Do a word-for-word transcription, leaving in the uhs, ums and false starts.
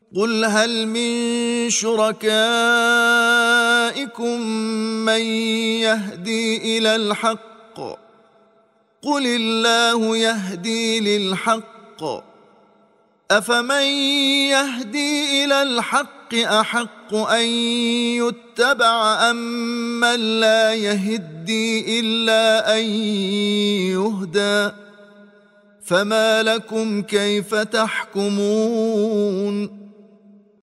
قل هل من شركائكم من يهدي إلى الحق قل الله يهدي للحق أفمن يهدي إلى الحق أحق أن يتبع أم من لا يهدي إلا أن يهدى فما لكم كيف تحكمون